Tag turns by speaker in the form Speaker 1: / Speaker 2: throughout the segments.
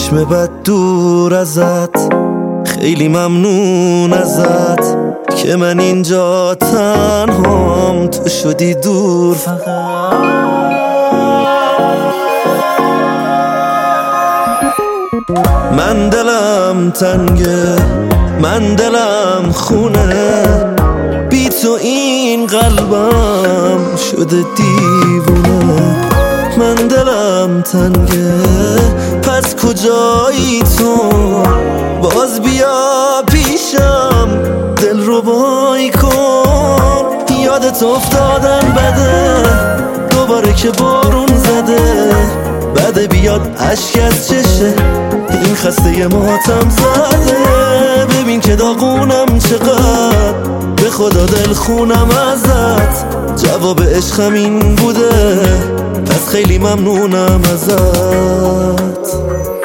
Speaker 1: چشم بد دور ازت، خیلی ممنون ازت که من اینجا تنهام، تو شدی دور فقط. من دلم تنگه، من دلم خونه، بی تو این قلبم شده دیوونه. من دلم تنگه، پس کجایی تو؟ باز بیا پیشم، دل رو بای کن. یادت افتادن بده، دوباره که بارون زده، بده بیاد عشق از چشه، این خسته ماتم زده. ببین که داغونم چقدر، به خدا دل خونم ازت، جواب عشقم این بوده، پس خیلی ممنونم ازت.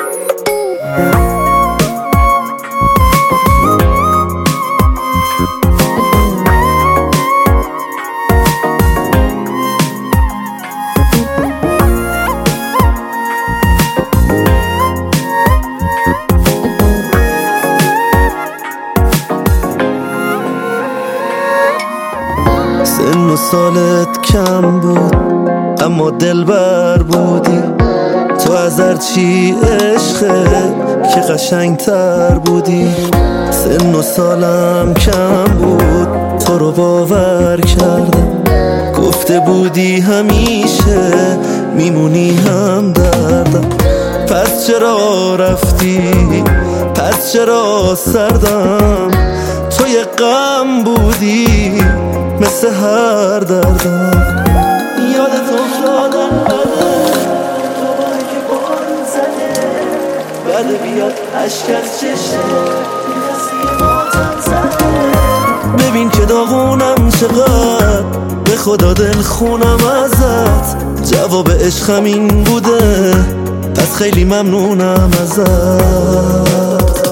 Speaker 1: سن و سالت کم بود اما دلبر بودی، تو از هرچی عشقه که قشنگتر بودی. سن و سالم کم بود، تو رو باور کردم، گفته بودی همیشه میمونی هم دردم. پس چرا رفتی؟ پس چرا سردم؟ تو یه غم بودی مثل هر دردم. یادت افتادن بده، دوباره که بارون زده، بده بیاد عشق از چشه، این خسته ماتم زده. ببین که داغونم چقدر، به خدا دل خونم ازت، جواب عشقم این بوده، پس خیلی ممنونم ازت.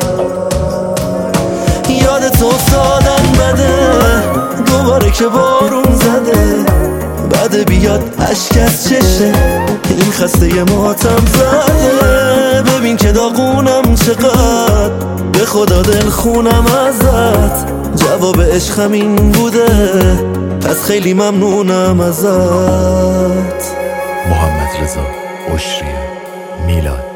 Speaker 1: یادت افتادن بده، دوباره که بارون زده، بده بیاد عشق از چشه، این خسته ماتم زده. ببین که داغونم چقدر، به خدا دل خونم ازت، جواب عشقم این بوده، پس خیلی ممنونم ازت.
Speaker 2: محمد رضا عشری میلاد.